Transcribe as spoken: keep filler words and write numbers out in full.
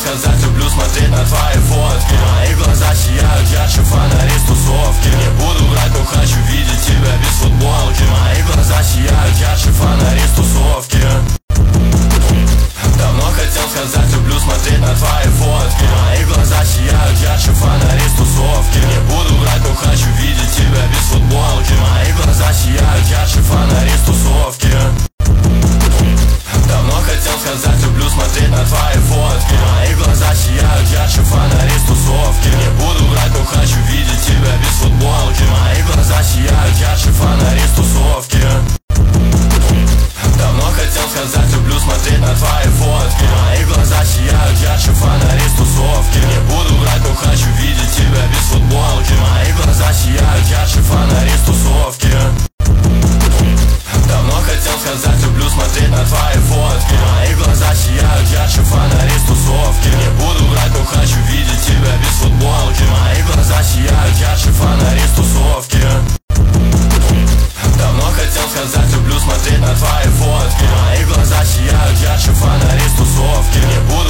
сказать, люблю смотреть на твои фотки. Мои глаза сияют ярче фонарей с тусовки. Не буду врать, но хочу видеть тебя без футболки. Мои глаза сияют ярче фонарей с тусовки. Давно хотел сказать, люблю смотреть на твои фотки. Мои глаза сияют ярче фонарей с тусовки. Не буду врать, но хочу видеть тебя без футболки. Мои глаза сияют ярче фонарей с тусовки. Давно хотел сказать, люблю смотреть на твои фотки. Мои глаза сияют ярче фонарей с тусовки. Не буду врать, но хочу видеть тебя без футболки. Мои глаза сияют ярче фонарей с тусовки. Давно хотел сказать, люблю смотреть на твои фотки. Мои глаза сияют ярче фонарей с тусовки. Не буду врать, но хочу видеть тебя без футболки. Мои глаза сияют ярче фонарей с тусовки. Давно хотел сказать, люблю смотреть на твои фотки. Мои глаза сияют ярче фонарей с тусовки. Не буду врать, но хочу видеть тебя без футболки. Мои глаза сияют ярче фонарей с тусовки. Давно хотел сказать, люблю смотреть на твои фотки. Мои глаза сияют ярче фонарей с тусовки. Не буду